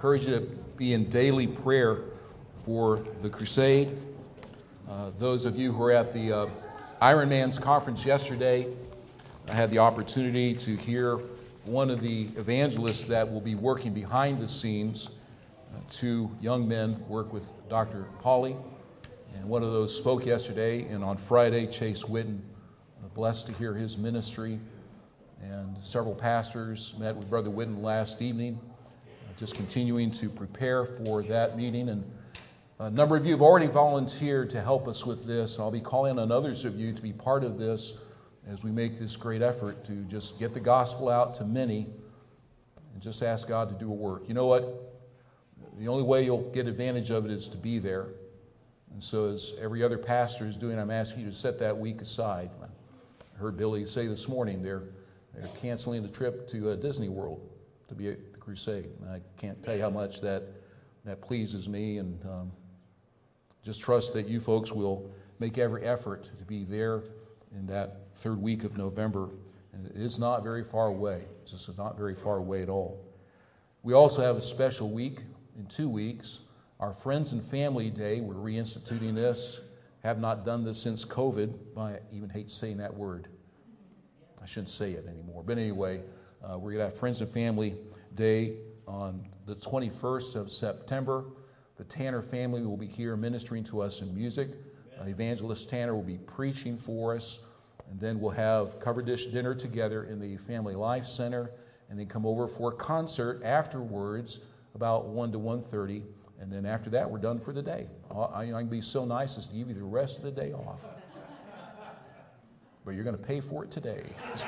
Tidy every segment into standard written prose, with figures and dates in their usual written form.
encourage you to be in daily prayer for the crusade. Those of you who were at the Ironman's conference yesterday, I had the opportunity to hear one of the evangelists that will be working behind the scenes. Two young men work with Dr. Polly, and one of those spoke yesterday, and on Friday, Chase Whitten. Blessed to hear his ministry, and several pastors met with Brother Whitten last evening, just continuing to prepare for that meeting. And a number of you have already volunteered to help us with this, and I'll be calling on others of you to be part of this as we make this great effort to just get the gospel out to many and just ask God to do a work. You know what? The only way you'll get advantage of it is to be there. And so as every other pastor is doing, I'm asking you to set that week aside. I heard Billy say this morning they're canceling the trip to Disney World to be at the crusade. And I can't tell you how much that pleases me, and just trust that you folks will make every effort to be there in that third week of November. And it is not very far away. It's just not very far away at all. We also have a special week in 2 weeks, our Friends and Family Day. We're reinstituting this. Have not done this since COVID. I even hate saying that word. I shouldn't say it anymore. But anyway, we're going to have Friends and Family Day on the 21st of September. The Tanner family will be here ministering to us in music. Evangelist Tanner will be preaching for us. And then we'll have cover dish dinner together in the Family Life Center. And then come over for a concert afterwards about 1 to 1:30. And then after that, we're done for the day. I can be so nice as to give you the rest of the day off. But you're going to pay for it today.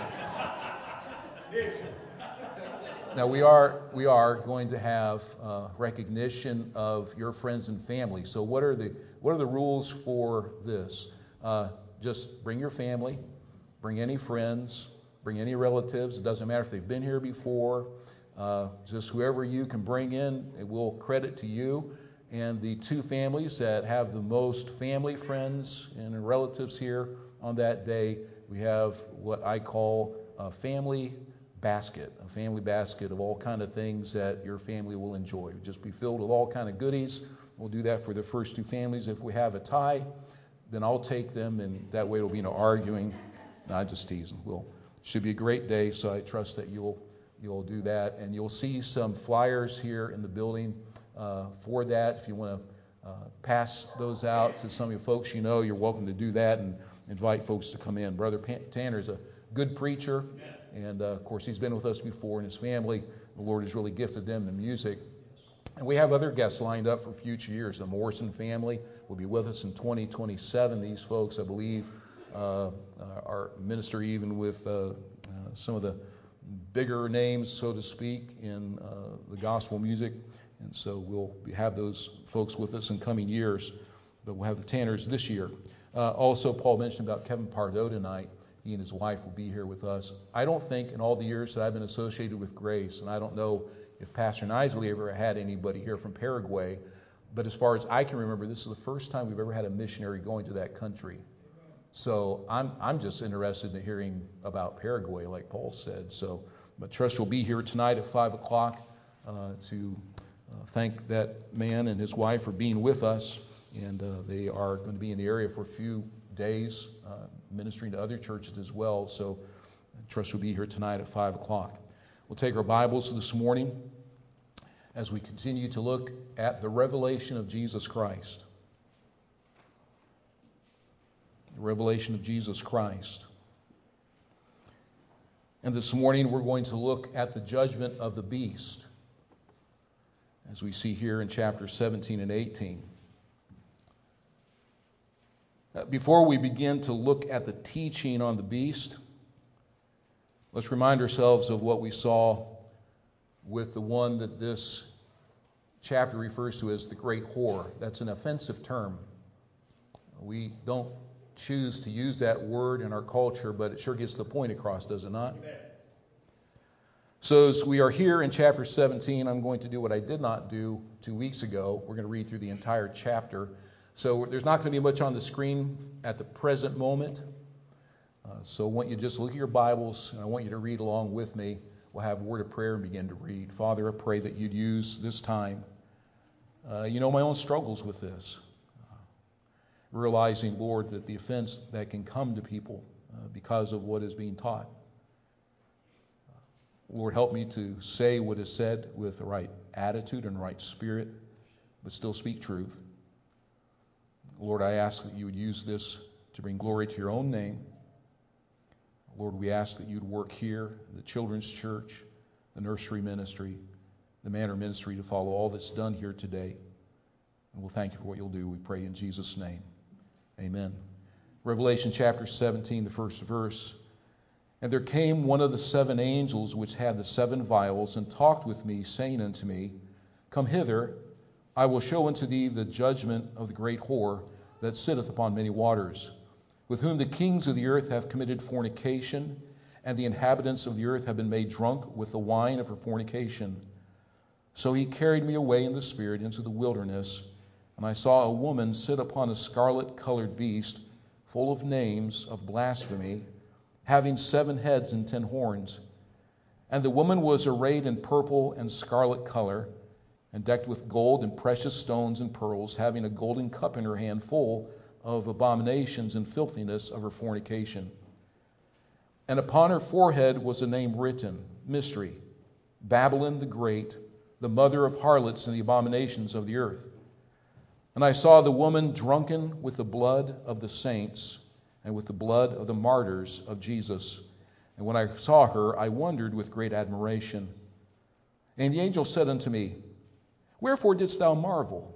Now, we are going to have recognition of your friends and family. So what are the rules for this? Just bring your family, bring any friends, bring any relatives. It doesn't matter if they've been here before. Just whoever you can bring in, it will credit to you. And the two families that have the most family, friends, and relatives here on that day, we have what I call a family basket of all kind of things that your family will enjoy. It'll just be filled with all kind of goodies. We'll do that for the first two families. If we have a tie, then I'll take them, and that way it'll be no arguing. No, I just tease them. Should be a great day, so I trust that you'll do that. And you'll see some flyers here in the building for that. If you want to pass those out to some of your folks you know, you're welcome to do that and invite folks to come in. Brother Tanner's a good preacher, and of course he's been with us before, and his family, the Lord has really gifted them in music. And we have other guests lined up for future years. The Morrison family will be with us in 2027. These folks, I believe, are minister even with some of the bigger names, so to speak, in the gospel music. And so we'll have those folks with us in coming years. But we'll have the Tanners this year. Also, Paul mentioned about Kevin Pardo tonight. He and his wife will be here with us. I don't think in all the years that I've been associated with Grace, and I don't know if Pastor Nisley ever had anybody here from Paraguay, but as far as I can remember, this is the first time we've ever had a missionary going to that country. So I'm just interested in hearing about Paraguay, like Paul said. So, but trust you'll be here tonight at 5 o'clock to thank that man and his wife for being with us. And they are going to be in the area for a few days, ministering to other churches as well. So trust you'll be here tonight at 5 o'clock. We'll take our Bibles this morning as we continue to look at the revelation of Jesus Christ. The revelation of Jesus Christ. And this morning we're going to look at the judgment of the beast, as we see here in chapters 17 and 18. Before we begin to look at the teaching on the beast, let's remind ourselves of what we saw with the one that this chapter refers to as the great whore. That's an offensive term. We don't choose to use that word in our culture, but it sure gets the point across, does it not? Amen. So as we are here in chapter 17, I'm going to do what I did not do 2 weeks ago. We're going to read through the entire chapter. So there's not going to be much on the screen at the present moment. So I want you to just look at your Bibles, and I want you to read along with me we'll have a word of prayer and begin to read. Father, I pray that you'd use this time. You know my own struggles with this. Realizing, Lord, that the offense that can come to people because of what is being taught. Lord, help me to say what is said with the right attitude and right spirit, but still speak truth. Lord, I ask that you would use this to bring glory to your own name. Lord, we ask that you'd work here, the children's church, the nursery ministry, the manor ministry, to follow all that's done here today. And we'll thank you for what you'll do. We pray in Jesus' name. Amen. Revelation chapter 17, the first verse. And there came one of the 7 angels which had the 7 vials, and talked with me, saying unto me, Come hither, I will show unto thee the judgment of the great whore that sitteth upon many waters, with whom the kings of the earth have committed fornication, and the inhabitants of the earth have been made drunk with the wine of her fornication. So he carried me away in the spirit into the wilderness, and I saw a woman sit upon a scarlet-colored beast, full of names of blasphemy, having 7 heads and 10 horns. And the woman was arrayed in purple and scarlet color, and decked with gold and precious stones and pearls, having a golden cup in her hand full of abominations and filthiness of her fornication. And upon her forehead was a name written, Mystery, Babylon the Great, the mother of harlots and the abominations of the earth. And I saw the woman drunken with the blood of the saints and with the blood of the martyrs of Jesus. And when I saw her, I wondered with great admiration. And the angel said unto me, Wherefore didst thou marvel?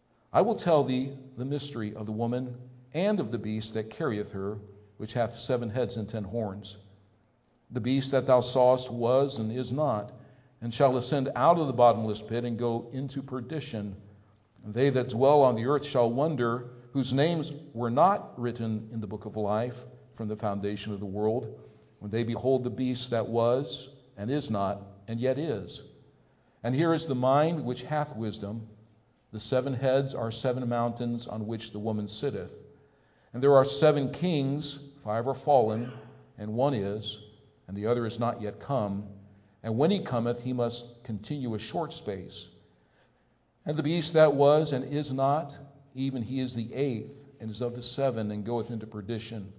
I will tell thee the mystery of the woman and of the beast that carrieth her, which hath 7 heads and 10 horns. The beast that thou sawest was and is not, and shall ascend out of the bottomless pit and go into perdition. And they that dwell on the earth shall wonder, whose names were not written in the book of life from the foundation of the world, when they behold the beast that was and is not and yet is. And here is the mind which hath wisdom. The 7 heads are 7 mountains on which the woman sitteth. And there are 7 kings, 5 are fallen, and 1 is, and the other is not yet come. And when he cometh, he must continue a short space. And the beast that was and is not, even he is the 8th, and is of the 7, and goeth into perdition.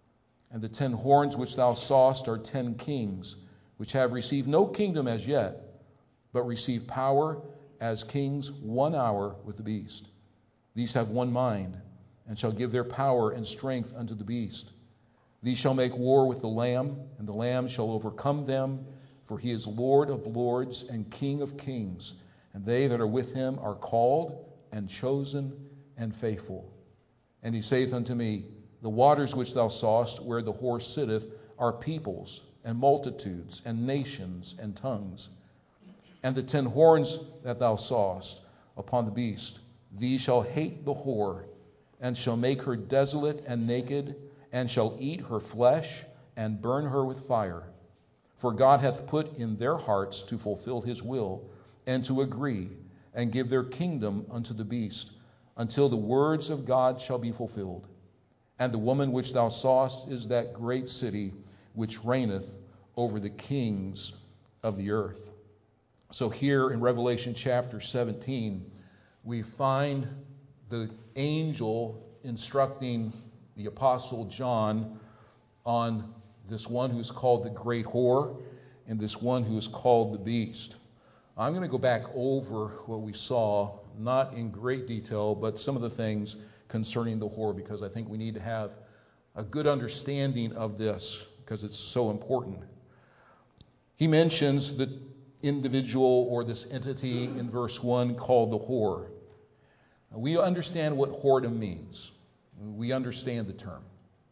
And the 10 horns which thou sawest are 10 kings, which have received no kingdom as yet, but receive power as kings 1 hour with the beast. These have one mind, and shall give their power and strength unto the beast. These shall make war with the Lamb, and the Lamb shall overcome them, for he is Lord of lords and King of kings, and they that are with him are called and chosen and faithful. And he saith unto me, The waters which thou sawest, where the whore sitteth, are peoples and multitudes and nations and tongues. And the 10 horns that thou sawest upon the beast, these shall hate the whore, and shall make her desolate and naked, and shall eat her flesh, and burn her with fire. For God hath put in their hearts to fulfill his will, and to agree, and give their kingdom unto the beast, until the words of God shall be fulfilled. And the woman which thou sawest is that great city, which reigneth over the kings of the earth. So here in Revelation chapter 17, we find the angel instructing the apostle John on this one who's called the great whore and this one who is called the beast. I'm going to go back over what we saw, not in great detail, but some of the things concerning the whore, because I think we need to have a good understanding of this, because it's so important. He mentions the individual or this entity in verse 1 called the whore. We understand what whoredom means. We understand the term.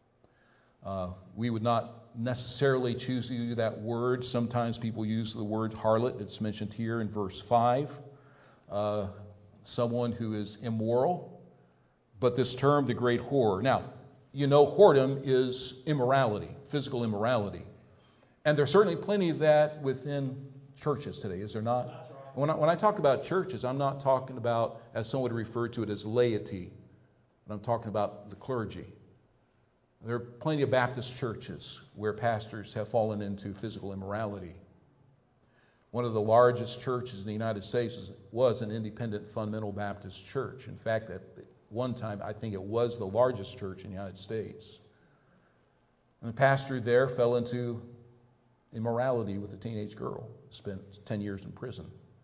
We would not necessarily choose to use that word. Sometimes people use the word harlot. It's mentioned here in verse 5. Someone who is immoral. But this term, the great whore. Now, you know whoredom is immorality, physical immorality. And there's certainly plenty of that within churches today, is there not? That's right. When I talk about churches, I'm not talking about, as some would refer to it, as laity. But I'm talking about the clergy. There are plenty of Baptist churches where pastors have fallen into physical immorality. One of the largest churches in the United States was an independent fundamental Baptist church. In fact, at one time, I think it was the largest church in the United States. And the pastor there fell into immorality with a teenage girl, spent 10 years in prison.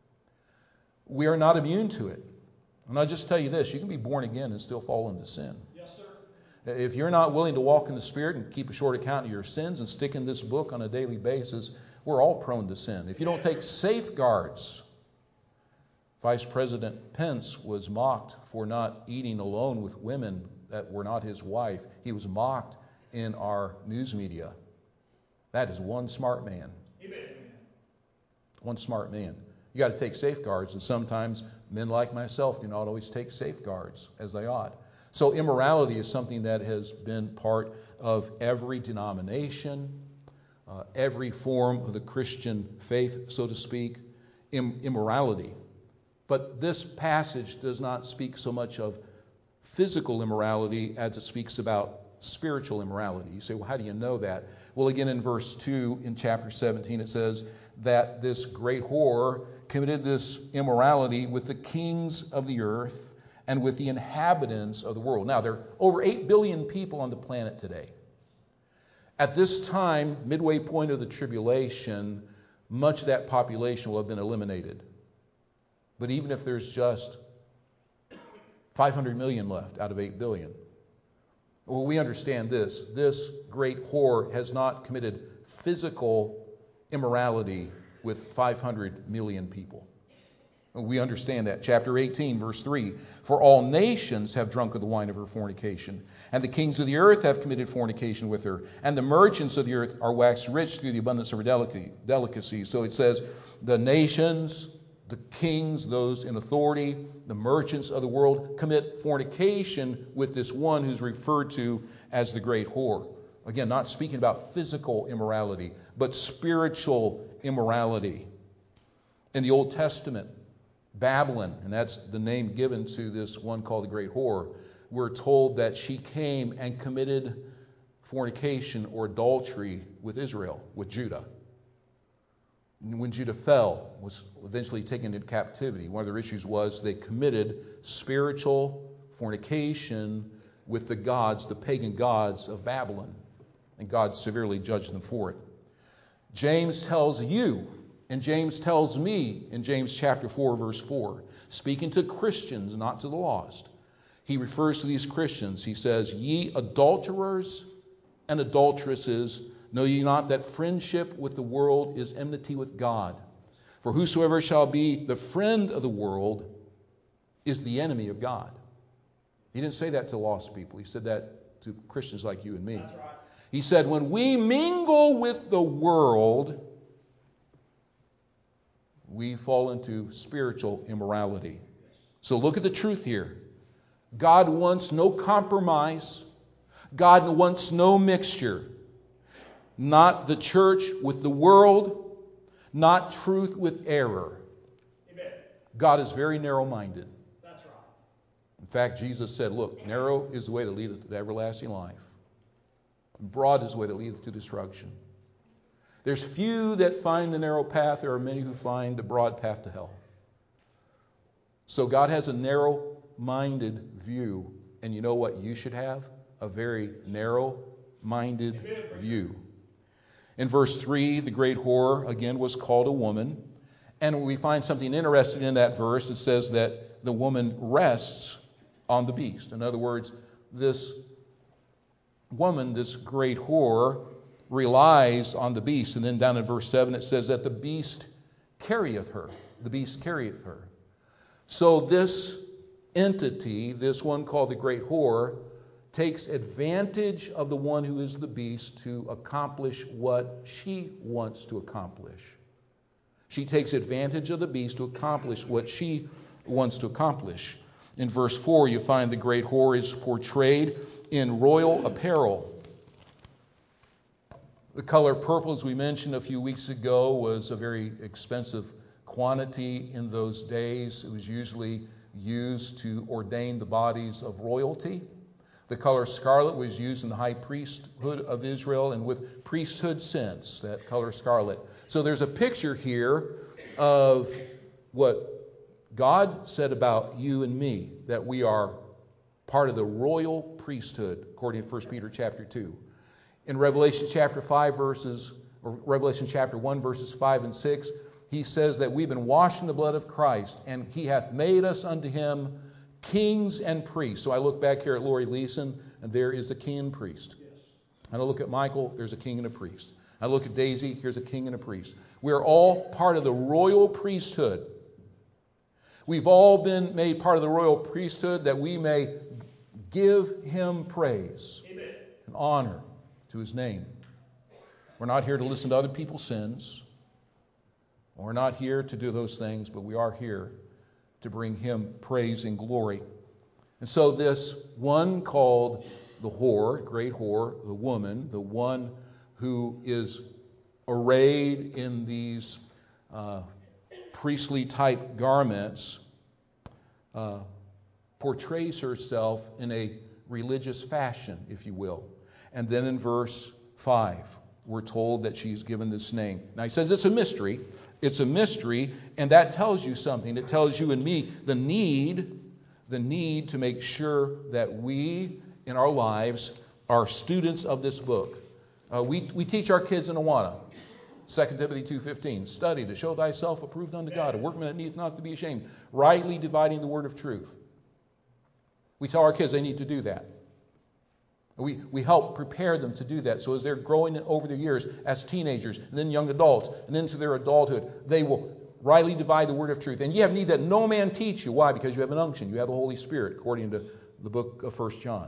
We are not immune to it. And I'll just tell you this, you can be born again and still fall into sin. Yes, sir. If you're not willing to walk in the Spirit and keep a short account of your sins and stick in this book on a daily basis, we're all prone to sin. If you don't take safeguards, Vice President Pence was mocked for not eating alone with women that were not his wife. He was mocked in our news media. That is one smart man. Amen. One smart man. You got to take safeguards, and sometimes men like myself do not always take safeguards as they ought. So immorality is something that has been part of every denomination, every form of the Christian faith, so to speak, immorality. But this passage does not speak so much of physical immorality as it speaks about spiritual immorality. You say, well, how do you know that? Well, again, in verse 2 in chapter 17, it says that this great whore committed this immorality with the kings of the earth and with the inhabitants of the world. Now, there are over 8 billion people on the planet today. At this time, midway point of the tribulation, much of that population will have been eliminated. But even if there's just 500 million left out of 8 billion, well, we understand this. This great whore has not committed physical immorality with 500 million people. We understand that. Chapter 18, verse 3. For all nations have drunk of the wine of her fornication, and the kings of the earth have committed fornication with her, and the merchants of the earth are waxed rich through the abundance of her delicacies. So it says the nations, the kings, those in authority, the merchants of the world commit fornication with this one who's referred to as the great whore. Again, not speaking about physical immorality, but spiritual immorality. In the Old Testament, Babylon, and that's the name given to this one called the great whore, we're told that she came and committed fornication or adultery with Israel, with Judah. When Judah fell, was eventually taken into captivity, one of their issues was they committed spiritual fornication with the gods, the pagan gods of Babylon. And God severely judged them for it. James tells you, and James tells me in James chapter 4, verse 4, speaking to Christians, not to the lost. He refers to these Christians. He says, ye adulterers and adulteresses, know ye not that friendship with the world is enmity with God? For whosoever shall be the friend of the world is the enemy of God. He didn't say that to lost people. He said that to Christians like you and me. That's right. He said, when we mingle with the world, we fall into spiritual immorality. So look at the truth here. God wants no compromise. God wants no mixture. Not the church with the world, not truth with error. Amen. God is very narrow-minded. That's right. In fact, Jesus said, look, narrow is the way that leadeth to everlasting life. And broad is the way that leadeth to destruction. There's few that find the narrow path. There are many who find the broad path to hell. So God has a narrow-minded view. And you know what you should have? A very narrow-minded view. In verse 3, the great whore, again, was called a woman. And we find something interesting in that verse. It says that the woman rests on the beast. In other words, this woman, this great whore, relies on the beast. And then down in verse 7 it says that the beast carrieth her. The beast carrieth her. So this entity, this one called the great whore, takes advantage of the one who is the beast to accomplish what she wants to accomplish. She takes advantage of the beast to accomplish what she wants to accomplish. In verse 4 you find the great whore is portrayed in royal apparel. The color purple, as we mentioned a few weeks ago, was a very expensive quantity in those days. It was usually used to ordain the bodies of royalty. The color scarlet was used in the high priesthood of Israel and with priesthood scents, that color scarlet. So there's a picture here of what God said about you and me, that we are part of the royal priesthood, according to 1 Peter chapter 2. In Revelation chapter 1, verses 5 and 6, he says that we've been washed in the blood of Christ, and he hath made us unto him kings and priests. So I look back here at Lori Leeson, and there is a king and priest. And I look at Michael, there's a king and a priest. I look at Daisy, here's a king and a priest. We are all part of the royal priesthood. We've all been made part of the royal priesthood that we may give him praise and honor to his name. We're not here to listen to other people's sins. We're not here to do those things, but we are here to bring him praise and glory. And so this one called the whore, great whore, the woman, the one who is arrayed in these priestly type garments, portrays herself in a religious fashion, if you will. And then in verse 5, we're told that she's given this name. Now he says it's a mystery. It's a mystery, and that tells you something. It tells you and me the need to make sure that we, in our lives, are students of this book. We teach our kids in Awana, 2 Timothy 2:15, study to show thyself approved unto God, a workman that needs not to be ashamed, rightly dividing the word of truth. We tell our kids they need to do that. We help prepare them to do that. So as they're growing over the years as teenagers, and then young adults, and into their adulthood, they will rightly divide the word of truth. And you have need that no man teach you. Why? Because you have an unction. You have the Holy Spirit, according to the book of 1 John.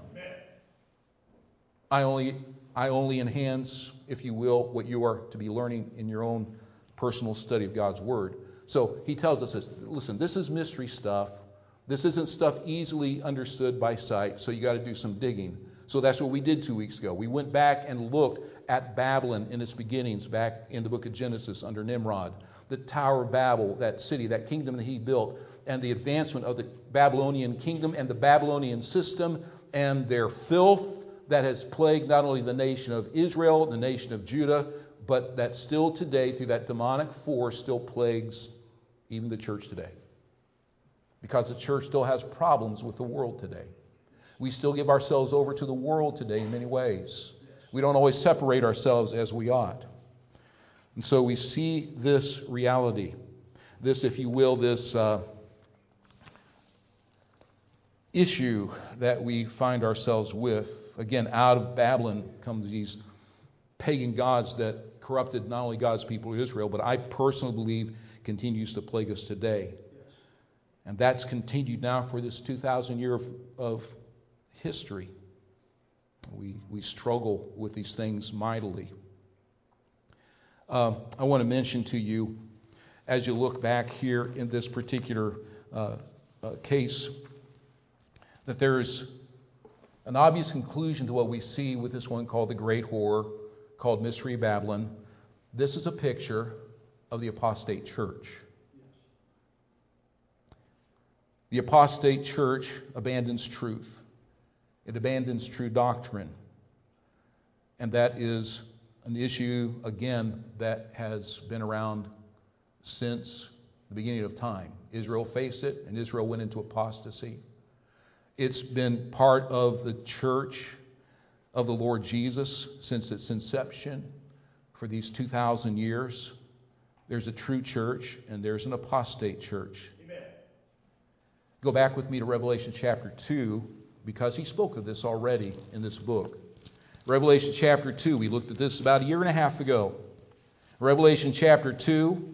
I only enhance, if you will, what you are to be learning in your own personal study of God's Word. So he tells us this. Listen, this is mystery stuff. This isn't stuff easily understood by sight, so you got to do some digging. So that's what we did 2 weeks ago. We went back and looked at Babylon in its beginnings back in the book of Genesis under Nimrod. The Tower of Babel, that city, that kingdom that he built, and the advancement of the Babylonian kingdom and the Babylonian system and their filth that has plagued not only the nation of Israel, the nation of Judah, but that still today, through that demonic force, still plagues even the church today. Because the church still has problems with the world today. We still give ourselves over to the world today in many ways. We don't always separate ourselves as we ought. And so we see this reality, this, if you will, this issue that we find ourselves with. Again, out of Babylon comes these pagan gods that corrupted not only God's people of Israel, but I personally believe continues to plague us today. And that's continued now for this 2,000 years of history. We struggle with these things mightily. I want to mention to you, as you look back here in this particular case, that there's an obvious conclusion to what we see with this one called the Great Whore, called Mystery Babylon. This is a picture of the apostate church. The apostate church abandons truth. It abandons true doctrine. And that is an issue, again, that has been around since the beginning of time. Israel faced it, and Israel went into apostasy. It's been part of the church of the Lord Jesus since its inception for these 2,000 years. There's a true church, and there's an apostate church. Amen. Go back with me to Revelation chapter 2, because he spoke of this already in this book. Revelation chapter 2, we looked at this about a year and a half ago. Revelation chapter 2,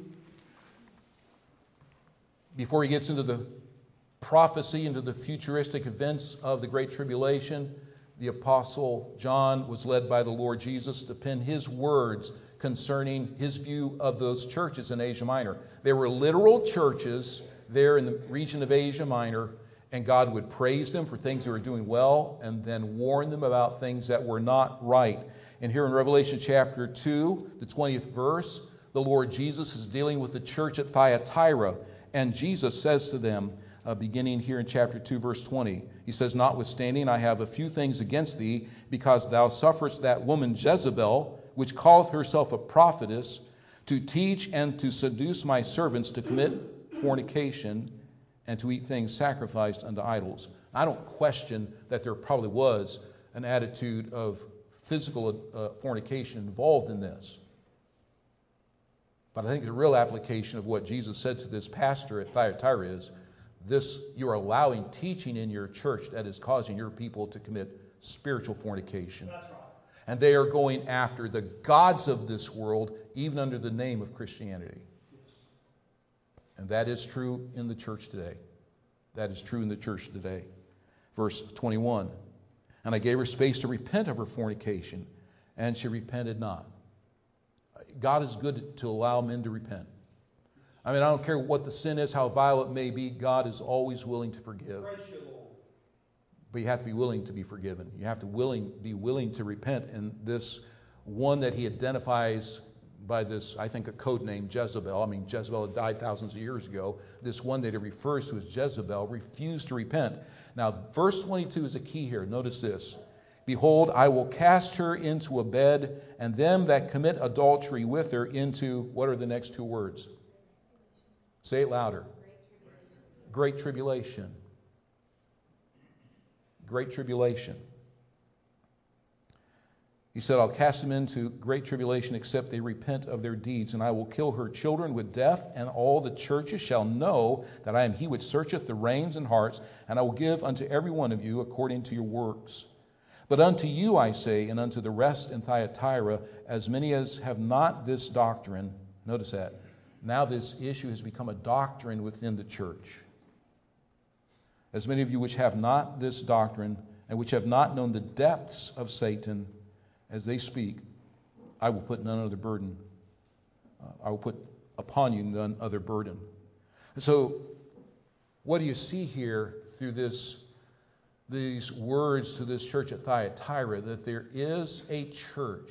before he gets into the prophecy, into the futuristic events of the Great Tribulation, the Apostle John was led by the Lord Jesus to pen his words concerning his view of those churches in Asia Minor. There were literal churches there in the region of Asia Minor, and God would praise them for things they were doing well and then warn them about things that were not right. And here in Revelation chapter 2, the 20th verse, the Lord Jesus is dealing with the church at Thyatira, and Jesus says to them, beginning here in chapter 2, verse 20, he says, "Notwithstanding, I have a few things against thee, because thou sufferest that woman Jezebel, which calleth herself a prophetess, to teach and to seduce my servants to commit fornication and to eat things sacrificed unto idols. I don't question that there probably was an attitude of physical fornication involved in this. But I think the real application of what Jesus said to this pastor at Thyatira is this: you're allowing teaching in your church that is causing your people to commit spiritual fornication. That's right. And they are going after the gods of this world, even under the name of Christianity. And that is true in the church today. That is true in the church today. Verse 21. And I gave her space to repent of her fornication, and she repented not. God is good to allow men to repent. I mean, I don't care what the sin is, how vile it may be, God is always willing to forgive. Praise you, Lord. But you have to be willing to be forgiven. You have to be willing to repent. And this one that he identifies by this, I think, a code name, Jezebel. I mean, Jezebel had died thousands of years ago. This one that he refers to as Jezebel refused to repent. Now, verse 22 is a key here. Notice this. Behold, I will cast her into a bed, and them that commit adultery with her into, what are the next two words? Say it louder. Great tribulation. Great tribulation. He said, I'll cast them into great tribulation except they repent of their deeds, and I will kill her children with death, and all the churches shall know that I am he which searcheth the reins and hearts, and I will give unto every one of you according to your works. But unto you I say, and unto the rest in Thyatira, as many as have not this doctrine, notice that, now this issue has become a doctrine within the church. As many of you which have not this doctrine, and which have not known the depths of Satan, as they speak, I will put none other burden. I will put upon you none other burden. And so, what do you see here through these words to this church at Thyatira? That there is a church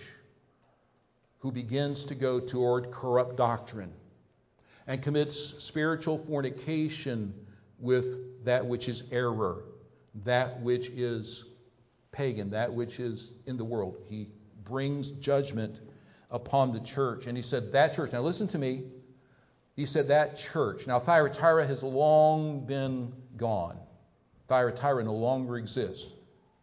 who begins to go toward corrupt doctrine and commits spiritual fornication with that which is error, that which is pagan, that which is in the world. He brings judgment upon the church. And he said, that church, now listen to me, he said that church. Now Thyatira has long been gone. Thyatira no longer exists.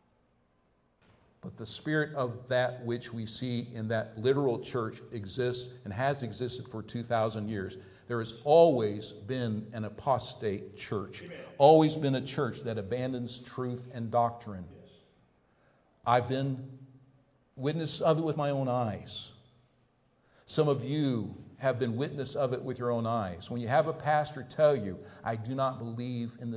But the spirit of that which we see in that literal church exists and has existed for 2,000 years. There has always been an apostate church. Amen. Always been a church that abandons truth and doctrine. Yes. I've been witness of it with my own eyes. Some of you have been witness of it with your own eyes. When you have a pastor tell you, I do not believe in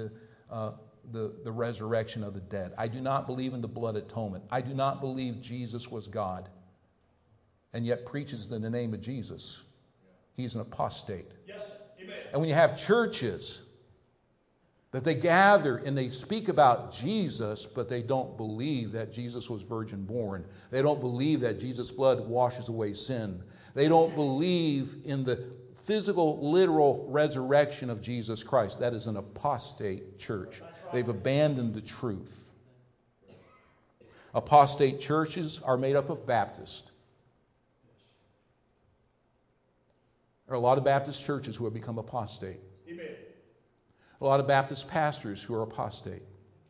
the resurrection of the dead. I do not believe in the blood atonement. I do not believe Jesus was God. And yet preaches in the name of Jesus. He's an apostate. Yes, sir. Amen. And when you have churches that they gather and they speak about Jesus, but they don't believe that Jesus was virgin born. They don't believe that Jesus' blood washes away sin. They don't believe in the physical, literal resurrection of Jesus Christ. That is an apostate church. They've abandoned the truth. Apostate churches are made up of Baptists. There are a lot of Baptist churches who have become apostate. Amen. A lot of Baptist pastors who are apostate.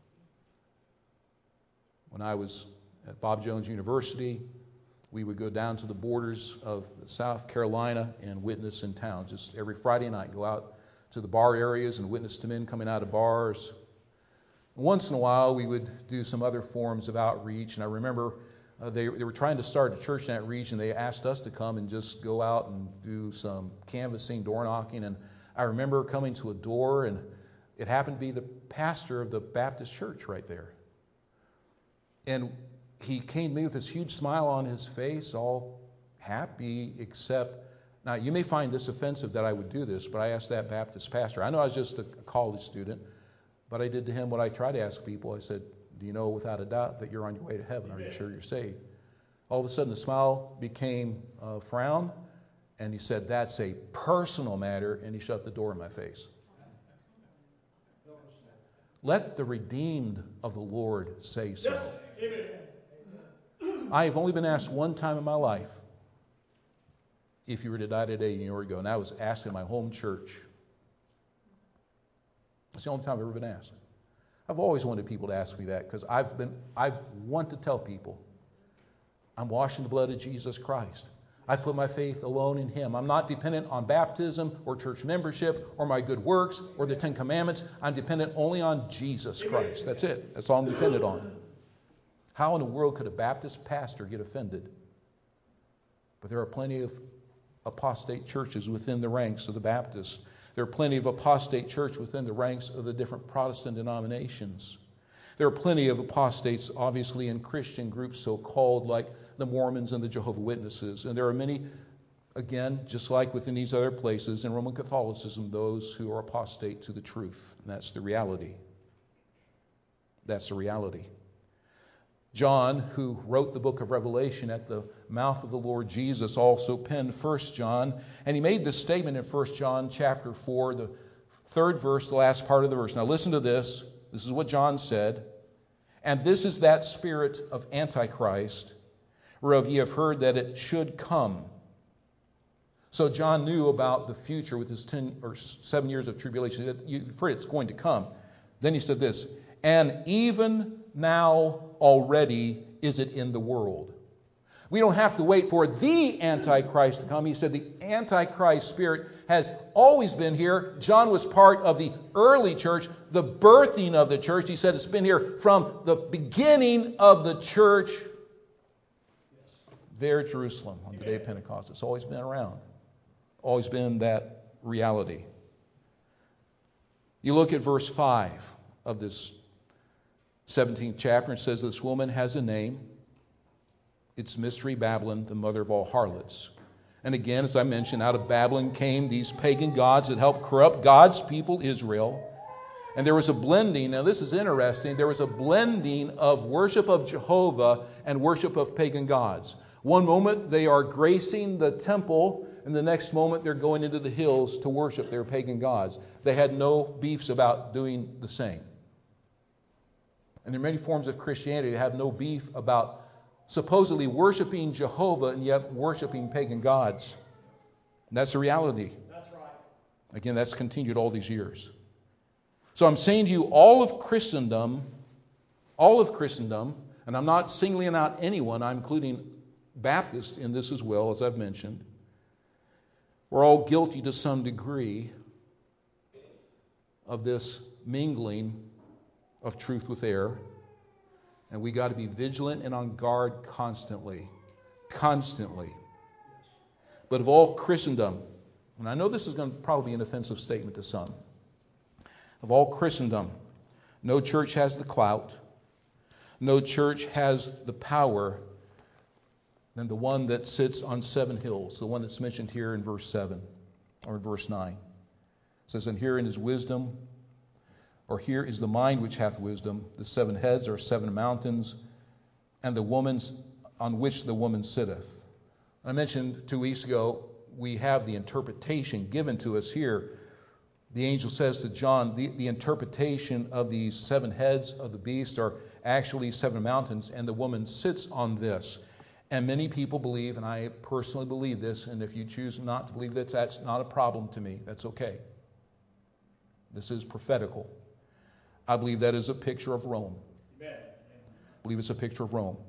When I was at Bob Jones University, we would go down to the borders of South Carolina and witness in towns. Just every Friday night, go out to the bar areas and witness to men coming out of bars. Once in a while, we would do some other forms of outreach. And I remember they were trying to start a church in that region. They asked us to come and just go out and do some canvassing, door knocking. And I remember coming to a door, and it happened to be the pastor of the Baptist church right there. And he came to me with this huge smile on his face, all happy, except, now you may find this offensive that I would do this, but I asked that Baptist pastor. I know I was just a college student, but I did to him what I try to ask people. I said, do you know without a doubt that you're on your way to heaven? Are you sure you're saved? All of a sudden the smile became a frown, and he said, that's a personal matter, and he shut the door in my face. Let the redeemed of the Lord say so. Yes. Amen. I have only been asked one time in my life if you were to die today and you were to go? And I was asked in my home church. It's the only time I've ever been asked. I've always wanted people to ask me that because I want to tell people I'm washed in the blood of Jesus Christ. I put my faith alone in Him. I'm not dependent on baptism or church membership or my good works or the Ten Commandments. I'm dependent only on Jesus Christ. That's it. That's all I'm dependent on. How in the world could a Baptist pastor get offended? But there are plenty of apostate churches within the ranks of the Baptists. There are plenty of apostate churches within the ranks of the different Protestant denominations. There are plenty of apostates, obviously, in Christian groups so-called like the Mormons and the Jehovah's Witnesses. And there are many, again, just like within these other places, in Roman Catholicism, those who are apostate to the truth. And that's the reality. That's the reality. John, who wrote the book of Revelation at the mouth of the Lord Jesus, also penned 1 John. And he made this statement in 1 John chapter 4, the third verse, the last part of the verse. Now listen to this. This is what John said. And this is that spirit of Antichrist, whereof ye have heard that it should come. So John knew about the future with his 10 or 7 years of tribulation. You've heard it's going to come. Then he said this, and even now already is it in the world. We don't have to wait for the Antichrist to come. He said the Antichrist spirit has always been here. John was part of the early church, the birthing of the church. He said it's been here from the beginning of the church there at Jerusalem on the day of Pentecost. It's always been around. Always been that reality. You look at verse 5 of this 17th chapter. It says this woman has a name. It's Mystery Babylon, the mother of all harlots. And again, as I mentioned, out of Babylon came these pagan gods that helped corrupt God's people, Israel. And there was a blending. Now this is interesting. There was a blending of worship of Jehovah and worship of pagan gods. One moment they are gracing the temple, and the next moment they're going into the hills to worship their pagan gods. They had no beefs about doing the same. And there are many forms of Christianity that have no beef about supposedly worshiping Jehovah and yet worshiping pagan gods. And that's the reality. That's right. Again, that's continued all these years. So I'm saying to you, all of Christendom, and I'm not singling out anyone, I'm including Baptists in this as well, as I've mentioned. We're all guilty to some degree of this mingling of truth with error. And we got to be vigilant and on guard constantly. Constantly. But of all Christendom, and I know this is going to probably be an offensive statement to some. Of all Christendom, no church has the clout, no church has the power than the one that sits on 7 hills, the one that's mentioned here in verse 7 or in verse 9. It says, and herein is wisdom, or here is the mind which hath wisdom. The 7 heads are 7 mountains, and the woman's on which the woman sitteth. I mentioned 2 weeks ago, we have the interpretation given to us here. The angel says to John, the interpretation of these 7 heads of the beast are actually 7 mountains, and the woman sits on this. And many people believe, and I personally believe this, and if you choose not to believe this, that's not a problem to me. That's okay. This is prophetical. I believe that is a picture of Rome. Amen. I believe it's a picture of Rome.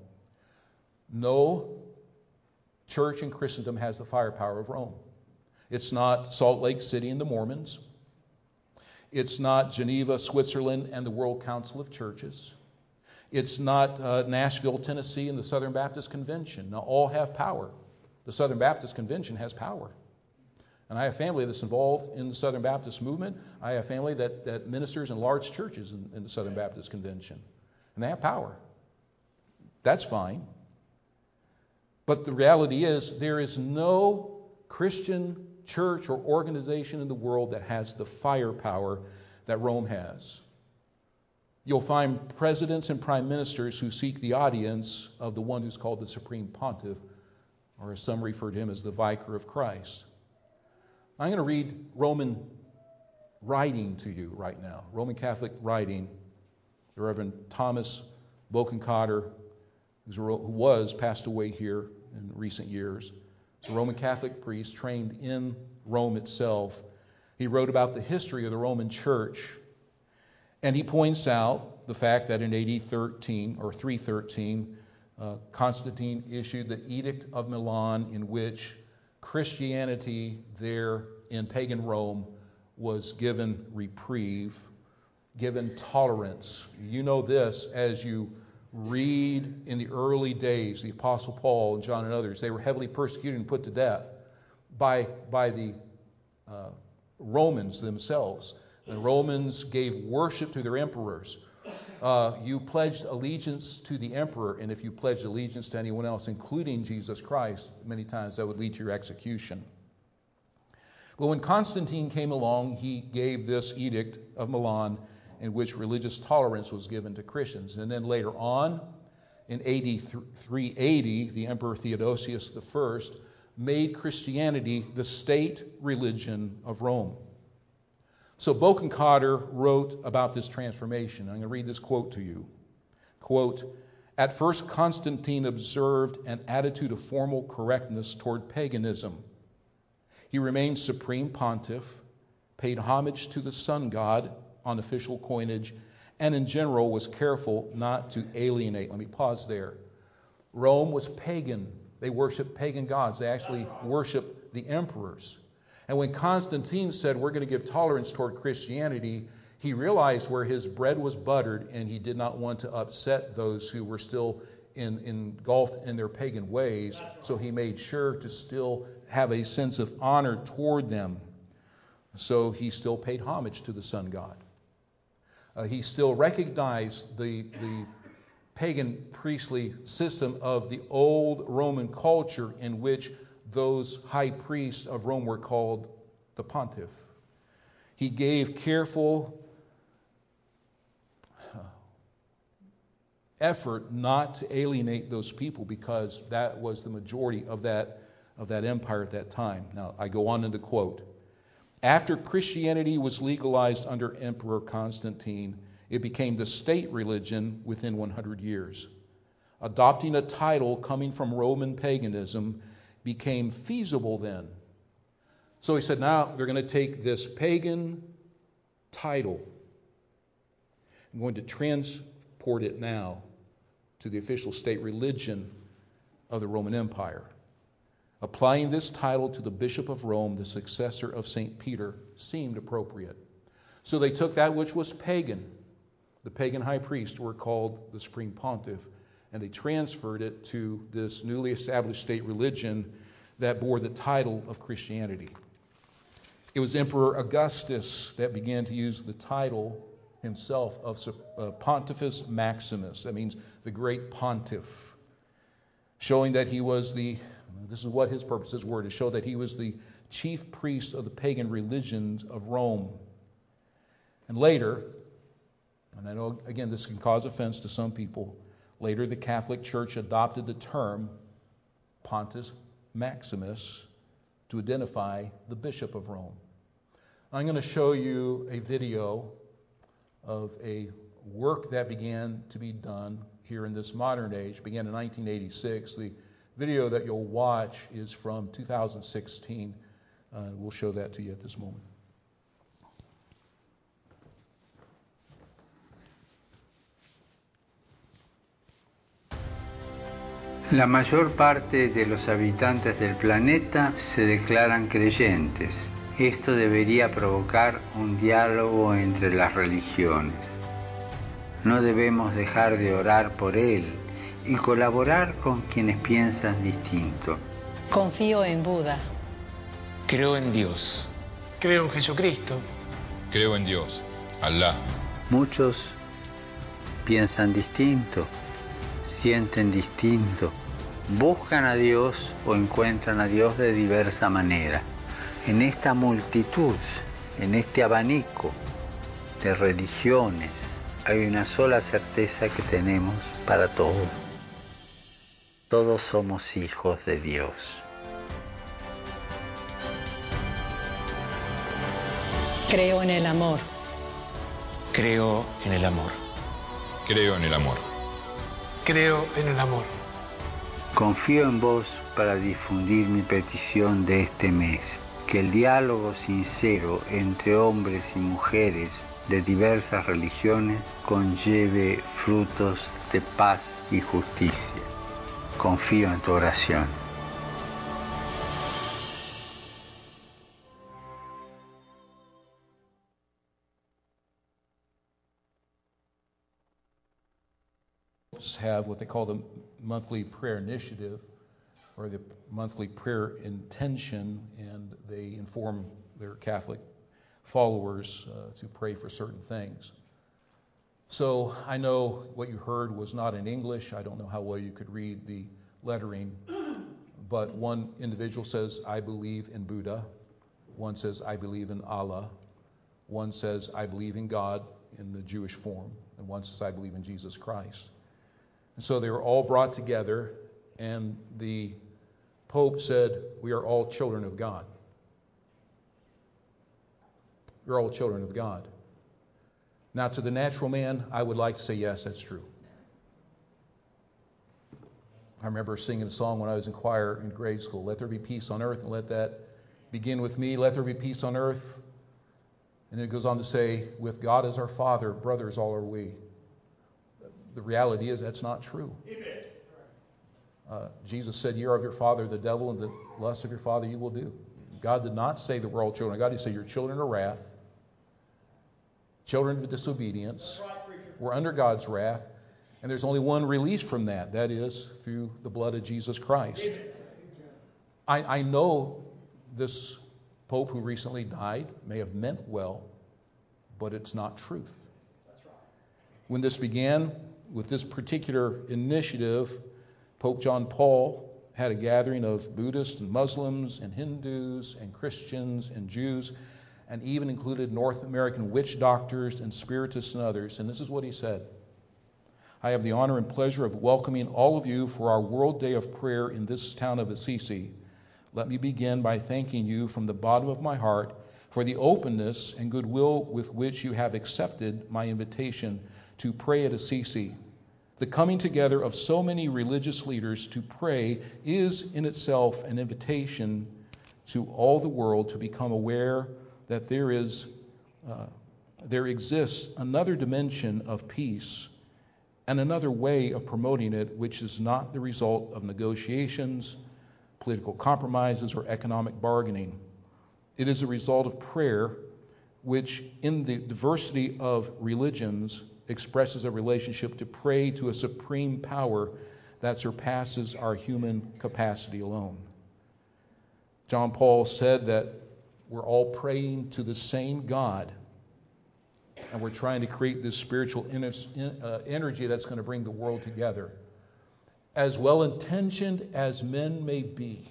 No church in Christendom has the firepower of Rome. It's not Salt Lake City and the Mormons. It's not Geneva, Switzerland, and the World Council of Churches. It's not Nashville, Tennessee, and the Southern Baptist Convention. Now, all have power. The Southern Baptist Convention has power. And I have family that's involved in the Southern Baptist movement. I have family that ministers in large churches in the Southern Baptist Convention. And they have power. That's fine. But the reality is there is no Christian church or organization in the world that has the firepower that Rome has. You'll find presidents and prime ministers who seek the audience of the one who's called the Supreme Pontiff, or as some refer to him as the Vicar of Christ. I'm going to read Roman writing to you right now, Roman Catholic writing. The Reverend Thomas Bokenkotter, who was passed away here in recent years, He's a Roman Catholic priest trained in Rome itself. He wrote about the history of the Roman Church, and he points out the fact that in AD 13 or 313, Constantine issued the Edict of Milan, in which Christianity there in pagan Rome was given reprieve, given tolerance. You know this as you read in the early days, the Apostle Paul and John and others, they were heavily persecuted and put to death by the Romans themselves. The Romans gave worship to their emperors. You pledged allegiance to the emperor, and if you pledged allegiance to anyone else, including Jesus Christ, many times that would lead to your execution. But when Constantine came along, he gave this Edict of Milan, in which religious tolerance was given to Christians. And then later on, in AD 380, the Emperor Theodosius I made Christianity the state religion of Rome. So Bokenkotter wrote about this transformation. I'm going to read this quote to you. Quote, "At first Constantine observed an attitude of formal correctness toward paganism. He remained supreme pontiff, paid homage to the sun god on official coinage, and in general was careful not to alienate." Let me pause there. Rome was pagan. They worshiped pagan gods. They actually worshiped the emperors. And when Constantine said, we're going to give tolerance toward Christianity, he realized where his bread was buttered, and he did not want to upset those who were still engulfed in their pagan ways. So he made sure to still have a sense of honor toward them. So he still paid homage to the sun god. He still recognized the pagan priestly system of the old Roman culture, in which those high priests of Rome were called the pontiff. He gave careful effort not to alienate those people, because that was the majority of that empire at that time. Now, I go on in the quote. "After Christianity was legalized under Emperor Constantine, it became the state religion within 100 years. Adopting a title coming from Roman paganism became feasible then." So he said, now they're going to take this pagan title. I'm going to transport it now to the official state religion of the Roman Empire. Applying this title to the Bishop of Rome, the successor of St. Peter, seemed appropriate. So they took that which was pagan. The pagan high priests were called the Supreme Pontiff, and they transferred it to this newly established state religion that bore the title of Christianity. It was Emperor Augustus that began to use the title himself of Pontifex Maximus. That means the great pontiff, showing that he was this is what his purposes were, to show that he was the chief priest of the pagan religions of Rome. And later, and I know, again, this can cause offense to some people, later the Catholic Church adopted the term Pontifex Maximus to identify the Bishop of Rome. I'm going to show you a video of a work that began to be done here in this modern age, began in 1986. The video that you'll watch is from 2016. We'll show that to you at this moment. La mayor parte de los habitantes del planeta se declaran creyentes. Esto debería provocar un diálogo entre las religiones. No debemos dejar de orar por él y colaborar con quienes piensan distinto. Confío en Buda. Creo en Dios. Creo en Jesucristo. Creo en Dios, Alá. Muchos piensan distinto, sienten distinto, buscan a Dios o encuentran a Dios de diversa manera. En esta multitud, en este abanico de religiones, hay una sola certeza que tenemos para todos. Todos somos hijos de Dios. Creo en el amor. Creo en el amor. Creo en el amor. Creo en el amor. Confío en vos para difundir mi petición de este mes. Que el diálogo sincero entre hombres y mujeres de diversas religiones conlleve frutos de paz y justicia. Confío en tu oración. Have what they call the monthly prayer initiative or the monthly prayer intention, and they inform their Catholic followers to pray for certain things. So I know what you heard was not in English. I don't know how well you could read the lettering, but one individual says, I believe in Buddha. One says, I believe in Allah. One says, I believe in God in the Jewish form. And one says, I believe in Jesus Christ. And so they were all brought together, and the Pope said, we are all children of God. We're all children of God. Now, to the natural man, I would like to say, yes, that's true. I remember singing a song when I was in choir in grade school, let there be peace on earth, and let that begin with me. Let there be peace on earth. And it goes on to say, with God as our Father, brothers all are we. The reality is that's not true. Jesus said, ye are of your father the devil, and the lust of your father you will do. God did not say that we're all children of God. He said you're children of wrath, children of disobedience. We're under God's wrath, and there's only one release from that. That is through the blood of Jesus Christ. I know this Pope who recently died may have meant well, but it's not truth. When this began with this particular initiative, Pope John Paul had a gathering of Buddhists and Muslims and Hindus and Christians and Jews, and even included North American witch doctors and spiritists and others. And this is what he said. I have the honor and pleasure of welcoming all of you for our World Day of Prayer in this town of Assisi. Let me begin by thanking you from the bottom of my heart for the openness and goodwill with which you have accepted my invitation to pray at Assisi. The coming together of so many religious leaders to pray is in itself an invitation to all the world to become aware that there exists another dimension of peace and another way of promoting it, which is not the result of negotiations, political compromises, or economic bargaining. It is a result of prayer, which in the diversity of religions expresses a relationship to pray to a supreme power that surpasses our human capacity alone. John Paul said that we're all praying to the same God, and we're trying to create this spiritual energy that's going to bring the world together. As well-intentioned as men may be,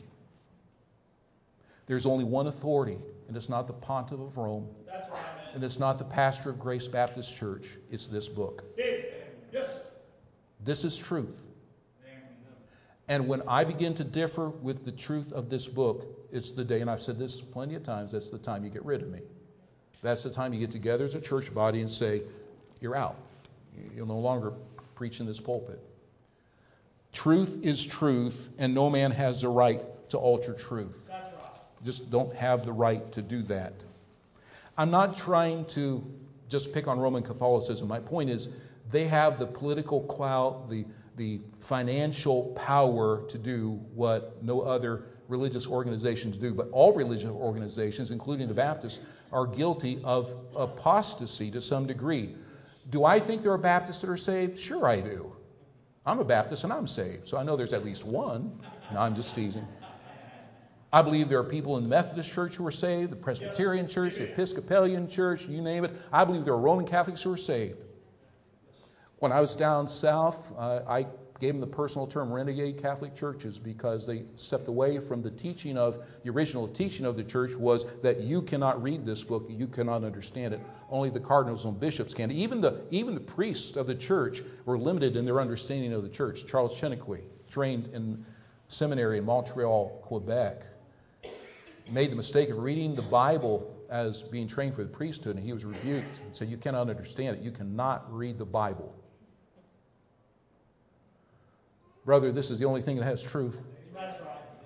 there's only one authority, and it's not the Pontiff of Rome. That's right, and it's not the pastor of Grace Baptist Church. It's this book. Yes. This is truth. And when I begin to differ with the truth of this book, it's the day, and I've said this plenty of times, that's the time you get rid of me. That's the time you get together as a church body and say, you're out. You'll no longer preach in this pulpit. Truth is truth, and no man has the right to alter truth. That's right. Just don't have the right to do that. I'm not trying to just pick on Roman Catholicism. My point is they have the political clout, the financial power to do what no other religious organizations do. But all religious organizations, including the Baptists, are guilty of apostasy to some degree. Do I think there are Baptists that are saved? Sure I do. I'm a Baptist and I'm saved, so I know there's at least one. No, I'm just teasing. I believe there are people in the Methodist Church who are saved, the Presbyterian Church, the Episcopalian Church, you name it. I believe there are Roman Catholics who are saved. When I was down south, I gave them the personal term renegade Catholic churches because they stepped away from the teaching of, the original teaching of the church was that you cannot read this book, you cannot understand it. Only the cardinals and bishops can. Even the priests of the church were limited in their understanding of the church. Charles Chenequi, trained in seminary in Montreal, Quebec, made the mistake of reading the Bible as being trained for the priesthood, and he was rebuked and said, you cannot understand it. You cannot read the Bible. Brother, this is the only thing that has truth.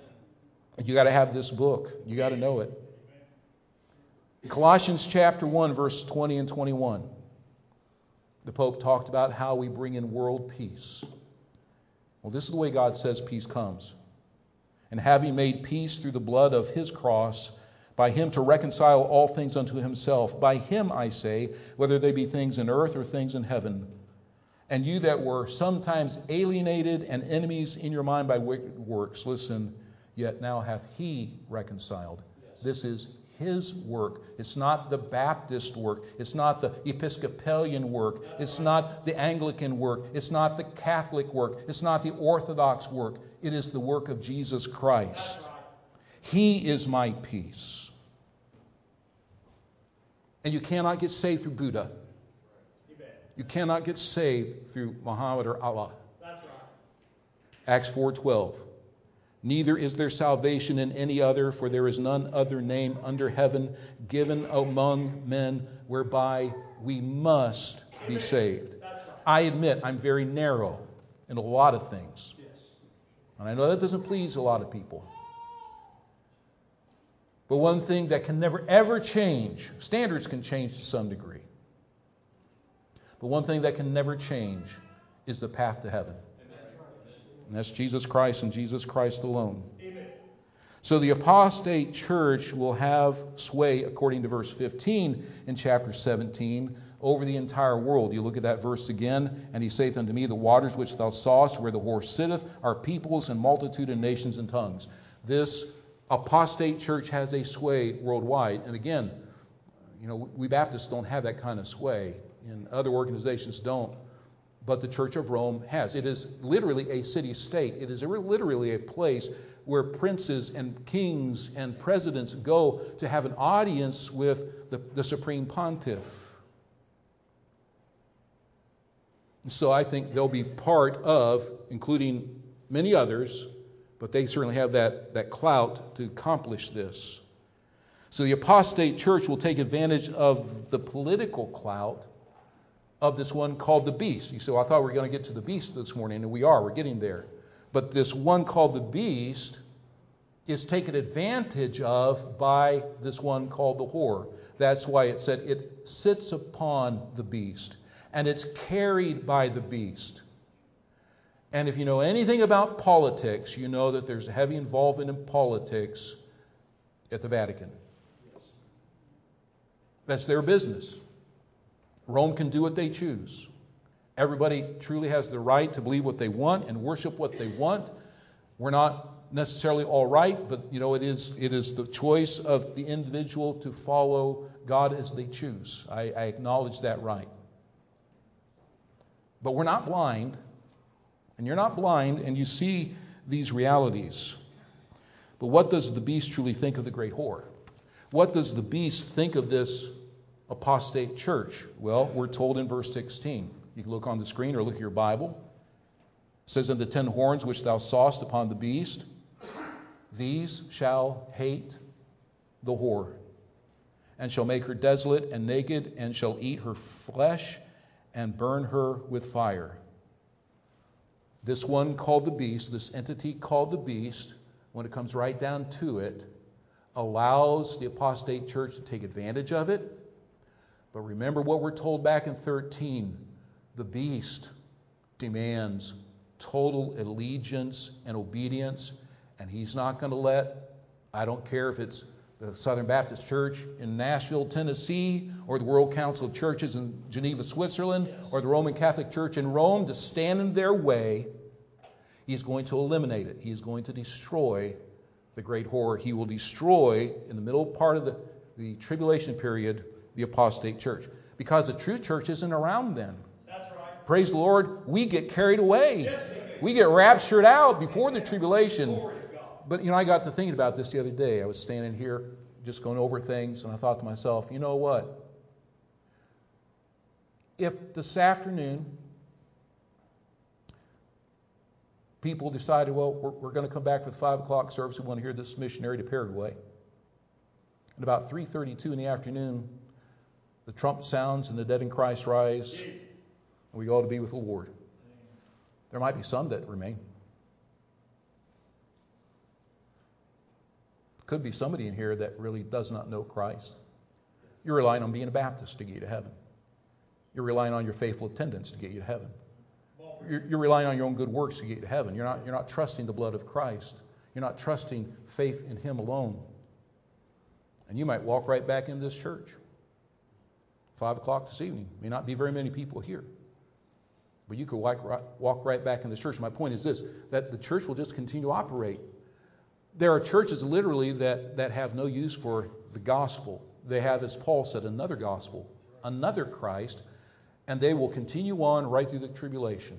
You got to have this book. You got to know it. Colossians chapter 1, verse 20 and 21. The Pope talked about how we bring in world peace. Well, this is the way God says peace comes. And having made peace through the blood of his cross, by him to reconcile all things unto himself. By him, I say, whether they be things in earth or things in heaven. And you that were sometimes alienated and enemies in your mind by wicked works, listen, yet now hath he reconciled. This is his work. It's not the Baptist work. It's not the Episcopalian work. It's not the Anglican work. It's not the Catholic work. It's not the Orthodox work. It is the work of Jesus Christ. He is my peace. And you cannot get saved through Buddha. You cannot get saved through Muhammad or Allah. Acts 4:12. Neither is there salvation in any other, for there is none other name under heaven given among men whereby we must be saved. I admit I'm very narrow in a lot of things. And I know that doesn't please a lot of people. But one thing that can never ever change, standards can change to some degree. But one thing that can never change is the path to heaven. And that's Jesus Christ and Jesus Christ alone. Amen. So the apostate church will have sway, according to verse 15 in chapter 17, over the entire world. You look at that verse again, and he saith unto me, the waters which thou sawest, where the horse sitteth, are peoples and multitude and nations and tongues. This apostate church has a sway worldwide. And again, we Baptists don't have that kind of sway, and other organizations don't. But the Church of Rome has. It is literally a city-state. It is literally a place where princes and kings and presidents go to have an audience with the Supreme Pontiff. And so I think they'll be part of, including many others, but they certainly have that clout to accomplish this. So the apostate church will take advantage of the political clout of this one called the beast. You say, well, I thought we were going to get to the beast this morning, and we're getting there. But this one called the beast is taken advantage of by this one called the whore. That's why it said it sits upon the beast, and it's carried by the beast. And if you know anything about politics, you know that there's a heavy involvement in politics at the Vatican. That's their business. Rome can do what they choose. Everybody truly has the right to believe what they want and worship what they want. We're not necessarily all right, but it is the choice of the individual to follow God as they choose. I acknowledge that right. But we're not blind, and you're not blind, and you see these realities. But what does the beast truly think of the great whore? What does the beast think of this apostate church? Well, we're told in verse 16. You can look on the screen or look at your Bible. It says, and the 10 horns which thou sawest upon the beast, these shall hate the whore, and shall make her desolate and naked, and shall eat her flesh, and burn her with fire. This one called the beast, this entity called the beast, when it comes right down to it, allows the apostate church to take advantage of it. But remember what we're told back in 13. The beast demands total allegiance and obedience, and he's not going to let, I don't care if it's the Southern Baptist Church in Nashville, Tennessee, or the World Council of Churches in Geneva, Switzerland, or the Roman Catholic Church in Rome, to stand in their way. He's going to eliminate it. He is going to destroy the great whore. He will destroy, in the middle part of the tribulation period, the apostate church. Because the true church isn't around then. That's right. Praise the Lord, we get carried away. Yes, we get raptured out before the tribulation. But I got to thinking about this the other day. I was standing here just going over things, and I thought to myself, you know what? If this afternoon people decided, well, we're going to come back for the 5 o'clock service, we want to hear this missionary to Paraguay. And about 3:32 in the afternoon, the trump sounds and the dead in Christ rise, and we go to be with the Lord. There might be some that remain. Could be somebody in here that really does not know Christ. You're relying on being a Baptist to get you to heaven. You're relying on your faithful attendance to get you to heaven. You're relying on your own good works to get you to heaven. You're not trusting the blood of Christ. You're not trusting faith in Him alone. And you might walk right back in this church. 5 o'clock this evening. May not be very many people here. But you could walk right back in this church. My point is this, that the church will just continue to operate. There are churches literally that have no use for the gospel. They have, as Paul said, another gospel, another Christ, and they will continue on right through the tribulation.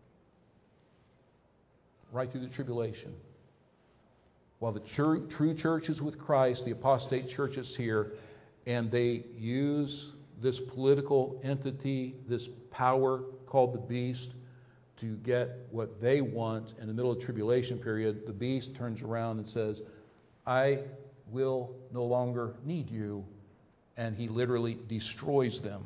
Right through the tribulation. While the true church is with Christ, the apostate church is here, and they use this political entity, this power called the beast, to get what they want. In the middle of the tribulation period, the beast turns around and says, I will no longer need you. And he literally destroys them.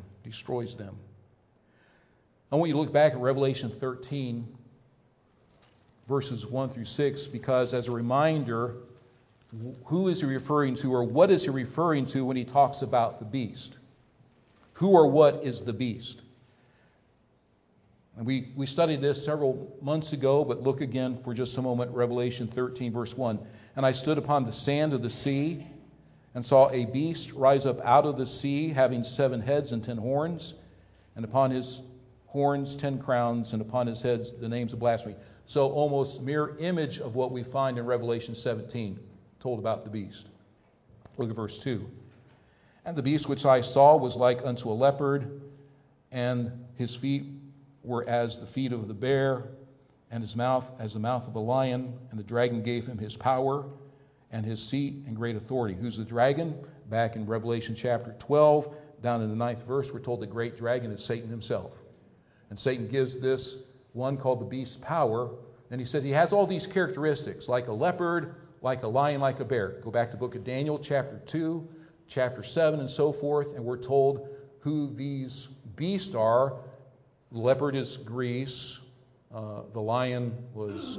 I want you to look back at Revelation 13, verses 1 through 6, because as a reminder, who is he referring to, or what is he referring to when he talks about the beast? Who or what is the beast? And we studied this several months ago, but look again for just a moment, Revelation 13, verse 1. And I stood upon the sand of the sea, and saw a beast rise up out of the sea, having 7 heads and 10 horns, and upon his horns 10 crowns, and upon his heads the names of blasphemy. So almost mirror image of what we find in Revelation 17, told about the beast. Look at verse 2. And the beast which I saw was like unto a leopard, and his feet were as the feet of the bear, and his mouth as the mouth of a lion. And the dragon gave him his power and his seat and great authority. Who's the dragon? Back in Revelation chapter 12, down in the 9th verse, we're told the great dragon is Satan himself. And Satan gives this one called the beast power. And he said he has all these characteristics, like a leopard, like a lion, like a bear. Go back to the book of Daniel, chapter 2, chapter 7, and so forth, and we're told who these beasts are. The leopard is Greece. The lion was,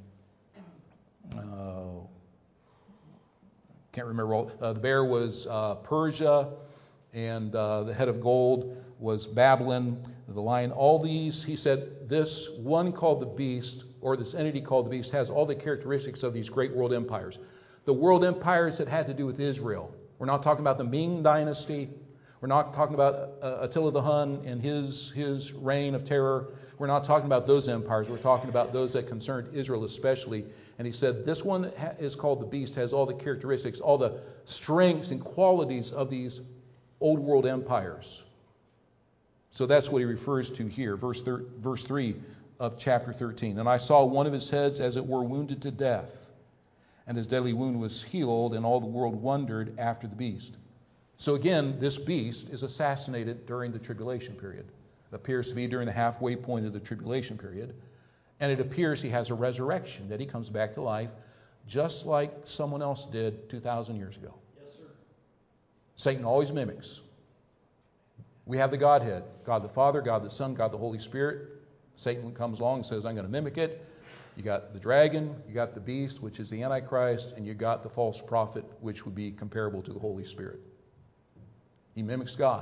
can't remember all. The bear was Persia, and the head of gold was Babylon. The lion, all these, he said, this one called the beast, or this entity called the beast, has all the characteristics of these great world empires. The world empires that had to do with Israel. We're not talking about the Ming dynasty. We're not talking about Attila the Hun and his reign of terror. We're not talking about those empires. We're talking about those that concerned Israel especially. And he said this one that is called the beast has all the characteristics, all the strengths and qualities of these old world empires. So that's what he refers to here, verse 3 of chapter 13. And I saw one of his heads as it were wounded to death, and his deadly wound was healed, and all the world wondered after the beast. So again, this beast is assassinated during the tribulation period. It appears to be during the halfway point of the tribulation period. And it appears he has a resurrection, that he comes back to life, just like someone else did 2,000 years ago. Yes, sir. Satan always mimics. We have the Godhead, God the Father, God the Son, God the Holy Spirit. Satan comes along and says, I'm going to mimic it. You got the dragon, you got the beast, which is the Antichrist, and you got the false prophet, which would be comparable to the Holy Spirit. He mimics God.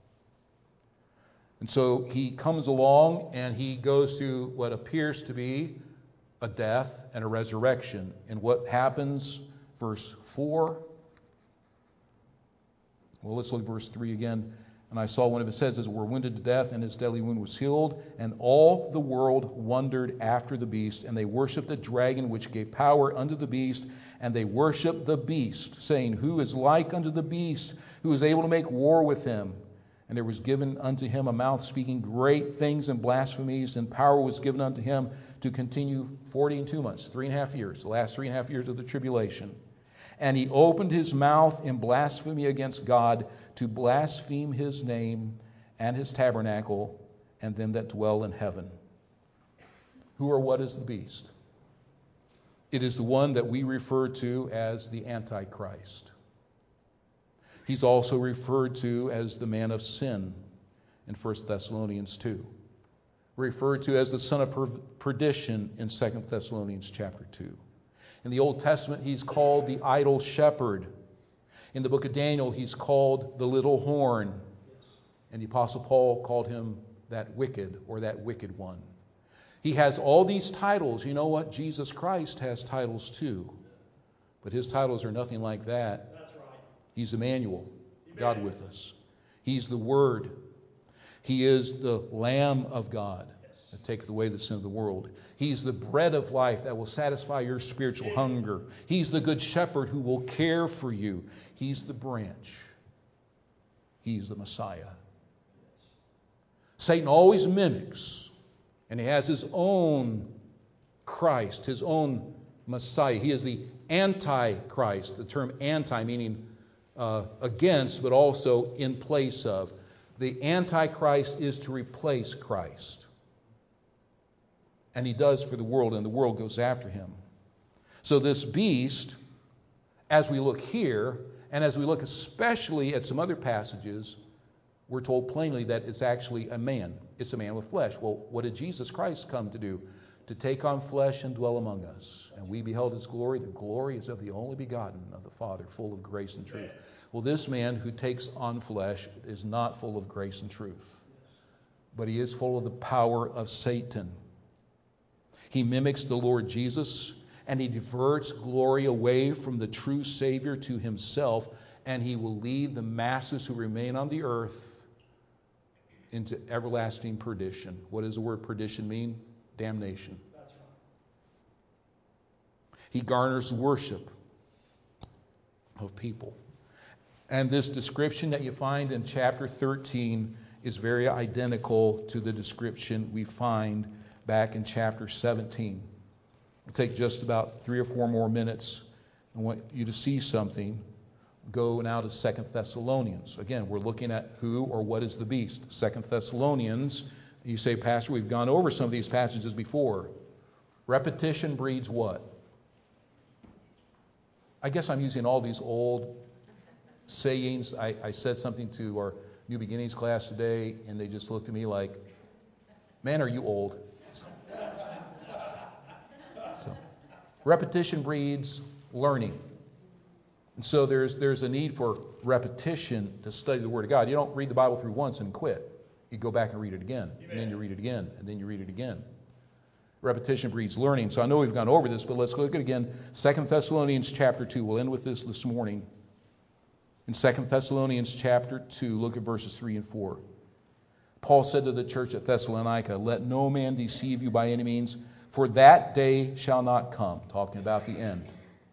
And so he comes along and he goes through what appears to be a death and a resurrection. And what happens, verse 4. Well, let's look at verse 3 again. And I saw one of his heads as it were wounded to death, and his deadly wound was healed. And all the world wondered after the beast, and they worshipped the dragon which gave power unto the beast. And they worshipped the beast, saying, Who is like unto the beast, who is able to make war with him? And there was given unto him a mouth speaking great things and blasphemies, and power was given unto him to continue 40 and 2 months, 3.5 years, the last 3.5 years of the tribulation. And he opened his mouth in blasphemy against God, to blaspheme his name and his tabernacle and them that dwell in heaven. Who or what is the beast? It is the one that we refer to as the Antichrist. He's also referred to as the man of sin in 1 Thessalonians 2. Referred to as the son of perdition in 2 Thessalonians chapter 2. In the Old Testament, he's called the idol shepherd. In the book of Daniel, he's called the little horn. And the Apostle Paul called him that wicked or that wicked one. He has all these titles. You know what? Jesus Christ has titles too. But his titles are nothing like that. That's right. He's Emmanuel, God with us. He's the Word. He is the Lamb of God that taketh away the sin of the world. He's the bread of life that will satisfy your spiritual hunger. He's the good shepherd who will care for you. He's the branch. He's the Messiah. Satan always mimics, and he has his own Christ, his own Messiah. He is the Antichrist, the term anti meaning against, but also in place of. The Antichrist is to replace Christ. And he does for the world, and the world goes after him. So this beast, as we look here, and as we look especially at some other passages, we're told plainly that it's actually a man. It's a man with flesh. Well, what did Jesus Christ come to do? To take on flesh and dwell among us. And we beheld his glory. The glory is of the only begotten of the Father, full of grace and truth. Well, this man who takes on flesh is not full of grace and truth. But he is full of the power of Satan. He mimics the Lord Jesus, and he diverts glory away from the true Savior to himself, and he will lead the masses who remain on the earth into everlasting perdition. What does the word perdition mean? Damnation. That's right. He garners worship of people. And this description that you find in chapter 13 is very identical to the description we find back in chapter 17. We'll take just about 3 or 4 more minutes. I want you to see something. Go now to 2 Thessalonians. Again, we're looking at who or what is the beast. 2 Thessalonians. You say, Pastor, we've gone over some of these passages before. Repetition breeds what? I guess I'm using all these old sayings. I said something to our New Beginnings class today, and they just looked at me like, man, are you old? So, repetition breeds learning. And so there's a need for repetition to study the Word of God. You don't read the Bible through once and quit. You go back and read it again, and then you read it again, and then you read it again. Repetition breeds learning. So I know we've gone over this, but let's look at it again. 2 Thessalonians chapter 2. We'll end with this morning. In 2 Thessalonians chapter 2, look at verses 3 and 4. Paul said to the church at Thessalonica, let no man deceive you by any means, for that day shall not come, talking about the end,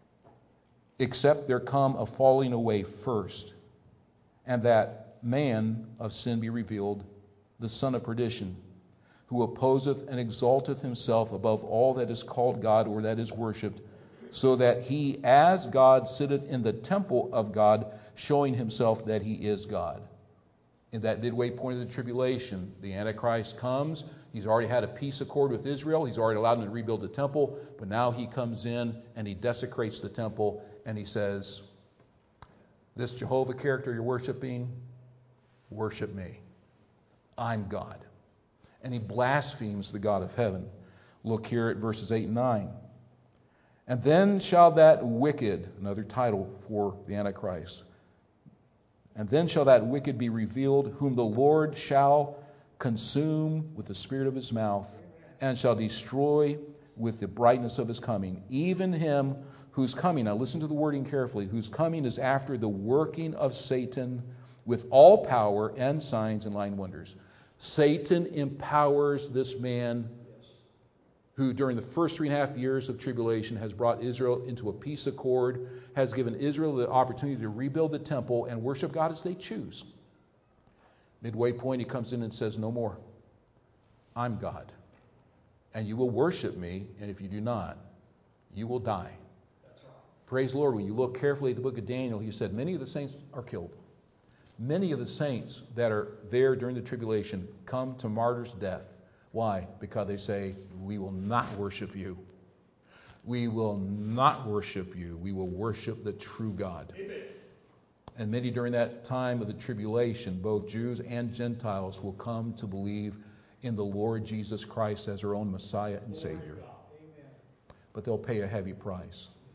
except there come a falling away first, and that man of sin be revealed, the son of perdition, who opposeth and exalteth himself above all that is called God or that is worshipped, so that he as God sitteth in the temple of God, showing himself that he is God. In that midway point of the tribulation, the Antichrist comes. He's already had a peace accord with Israel. He's already allowed them to rebuild the temple. But now he comes in and he desecrates the temple and he says, this Jehovah character you're worshiping, worship me. I'm God. And he blasphemes the God of heaven. Look here at verses 8 and 9. And then shall that wicked, another title for the Antichrist, and then shall that wicked be revealed, whom the Lord shall consume with the spirit of his mouth, and shall destroy with the brightness of his coming. Even him whose coming, now listen to the wording carefully, whose coming is after the working of Satan with all power and signs and lying wonders. Satan empowers this man who during the first 3.5 years of tribulation has brought Israel into a peace accord, has given Israel the opportunity to rebuild the temple and worship God as they choose. Midway point, he comes in and says, no more. I'm God. And you will worship me, and if you do not, you will die. That's right. Praise the Lord. When you look carefully at the book of Daniel, he said many of the saints are killed. Many of the saints that are there during the tribulation come to martyr's death. Why? Because they say, we will not worship you. We will not worship you. We will worship the true God. Amen. And many during that time of the tribulation, both Jews and Gentiles, will come to believe in the Lord Jesus Christ as their own Messiah and Savior. Amen. But they'll pay a heavy price.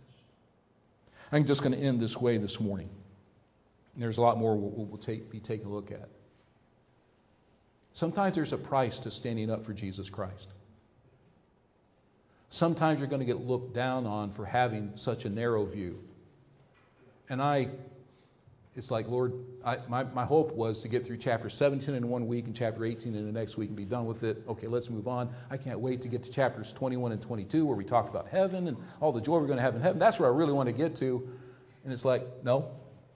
I'm just going to end this way this morning. There's a lot more we'll be taking a look at. Sometimes there's a price to standing up for Jesus Christ. Sometimes you're going to get looked down on for having such a narrow view. And it's like, Lord, my hope was to get through chapter 17 in 1 week and chapter 18 in the next week and be done with it. Okay, let's move on. I can't wait to get to chapters 21 and 22 where we talk about heaven and all the joy we're going to have in heaven. That's where I really want to get to. And it's like, no.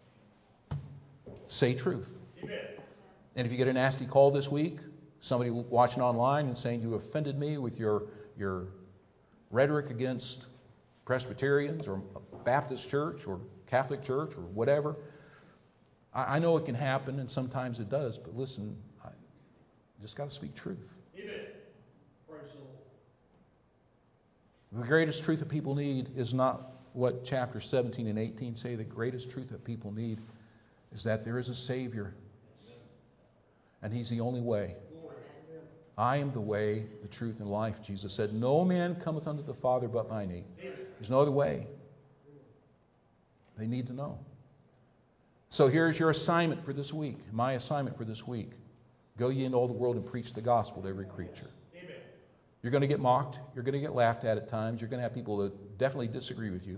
Say truth. Amen. And if you get a nasty call this week, somebody watching online and saying you offended me with your rhetoric against Presbyterians or Baptist church or Catholic church or whatever, I know it can happen, and sometimes it does, but listen, I just got to speak truth. Amen. Praise the Lord. The greatest truth that people need is not what chapter 17 and 18 say. The greatest truth that people need is that there is a Savior, and He's the only way. I am the way, the truth, and life, Jesus said. No man cometh unto the Father but by me. There's no other way. They need to know. So here's your assignment for this week, my assignment for this week. Go ye into all the world and preach the gospel to every creature. Amen. You're going to get mocked. You're going to get laughed at times. You're going to have people that definitely disagree with you.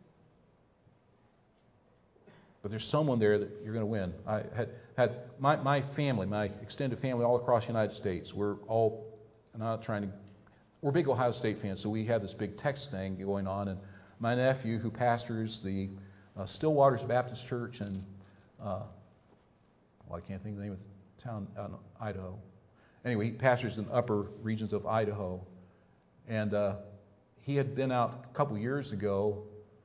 But there's someone there that you're going to win. I had my family, my extended family all across the United States. We're big Ohio State fans, so we have this big text thing going on. And my nephew, who pastors the Stillwaters Baptist Church in, I can't think of the name of the town out in Idaho. Anyway, he pastors in the upper regions of Idaho. And he had been out a couple years ago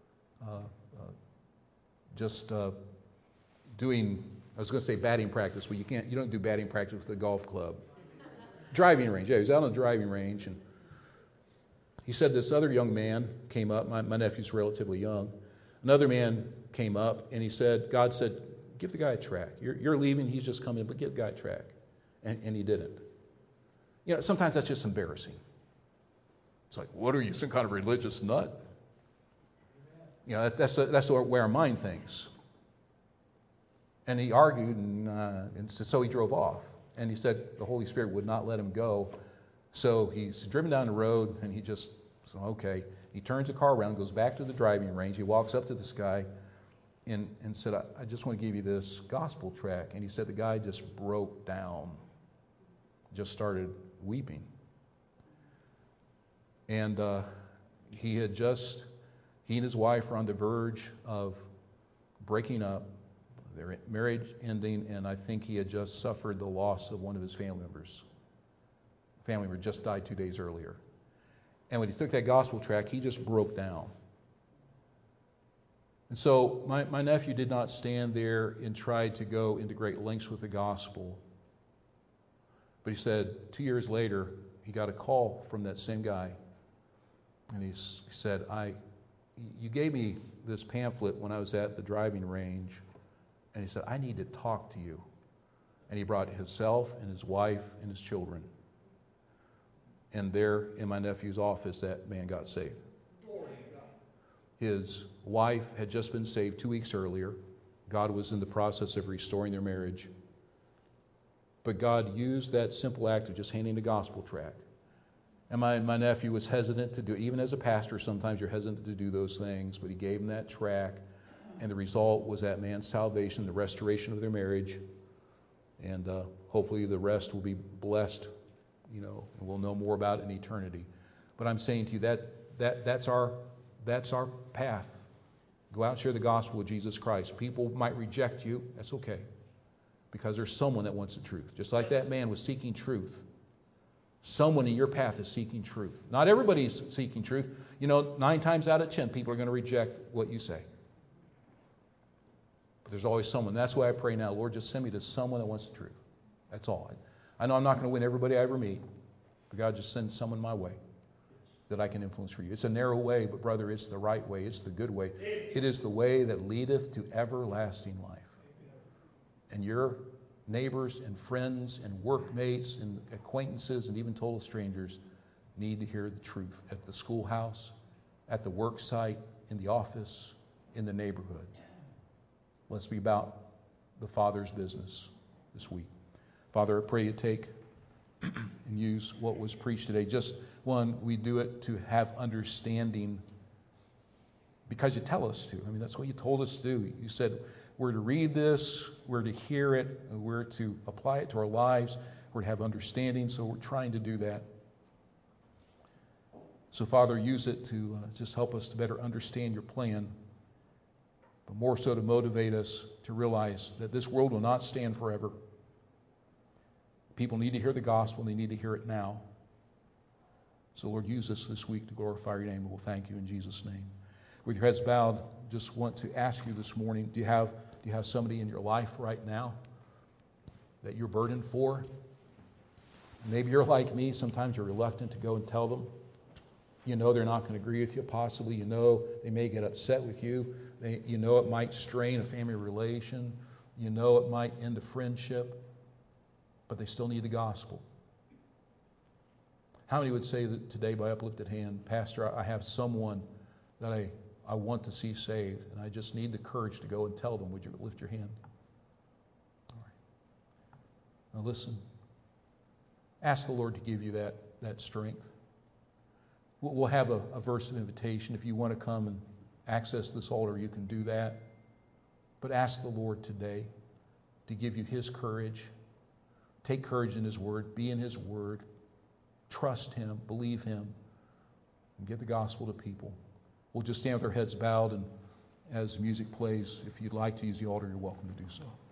doing, I was going to say batting practice, but you don't do batting practice with a golf club. Driving range. Yeah, he was out on a driving range, and he said this other young man came up. My nephew's relatively young. Another man came up, and he said, God said, give the guy a track. You're leaving, he's just coming, but give the guy a track. And he didn't. You know, sometimes that's just embarrassing. It's like, what are you, some kind of religious nut? You know, that's the way our mind thinks. And he argued, and so he drove off. And he said the Holy Spirit would not let him go. So he's driven down the road, and he just said, okay. He turns the car around, goes back to the driving range. He walks up to this guy and said, I just want to give you this gospel tract. And he said the guy just broke down, just started weeping. And he and his wife were on the verge of breaking up, their marriage ending, and I think he had just suffered the loss of one of his family members. The family member just died 2 days earlier. And when he took that gospel tract, he just broke down. And so my nephew did not stand there and try to go into great lengths with the gospel. But he said 2 years later, he got a call from that same guy. And he said, you gave me this pamphlet when I was at the driving range. And he said, I need to talk to you. And he brought himself and his wife and his children. And there in my nephew's office, that man got saved. His wife had just been saved 2 weeks earlier. God was in the process of restoring their marriage. But God used that simple act of just handing the gospel tract. And my nephew was hesitant to do it. Even as a pastor, sometimes you're hesitant to do those things. But he gave him that tract. And the result was that man's salvation, the restoration of their marriage. And hopefully the rest will be blessed, and we'll know more about it in eternity. But I'm saying to you that's our path. Go out and share the gospel of Jesus Christ. People might reject you. That's okay. Because there's someone that wants the truth. Just like that man was seeking truth. Someone in your path is seeking truth. Not everybody's seeking truth. 9 times out of 10, people are going to reject what you say. But there's always someone. That's why I pray now, Lord, just send me to someone that wants the truth. That's all. I know I'm not going to win everybody I ever meet, but God, just send someone my way that I can influence for you. It's a narrow way, but brother, it's the right way. It's the good way. It is the way that leadeth to everlasting life. And your neighbors and friends and workmates and acquaintances and even total strangers need to hear the truth at the schoolhouse, at the work site, in the office, in the neighborhood. Let's be about the Father's business this week. Father, I pray you take and use what was preached today. Just one, we do it to have understanding because you tell us to. I mean, that's what you told us to do. You said we're to read this, we're to hear it, we're to apply it to our lives, we're to have understanding, so we're trying to do that. So, Father, use it to just help us to better understand your plan, but more so to motivate us to realize that this world will not stand forever. People need to hear the gospel, and they need to hear it now. So, Lord, use us this week to glorify your name, and we'll thank you in Jesus' name. With your heads bowed, just want to ask you this morning, do you have somebody in your life right now that you're burdened for? Maybe you're like me. Sometimes you're reluctant to go and tell them. You know they're not going to agree with you. Possibly you know they may get upset with you. You know it might strain a family relation. You know it might end a friendship. But they still need the gospel. How many would say that today by uplifted hand, Pastor, I have someone that I want to see saved, and I just need the courage to go and tell them? Would you lift your hand? All right. Now listen. Ask the Lord to give you that strength. We'll have a verse of invitation. If you want to come and access this altar, you can do that. But ask the Lord today to give you his courage. Take courage in his word. Be in his word. Trust him. Believe him. And give the gospel to people. We'll just stand with our heads bowed, and as music plays, if you'd like to use the altar, you're welcome to do so.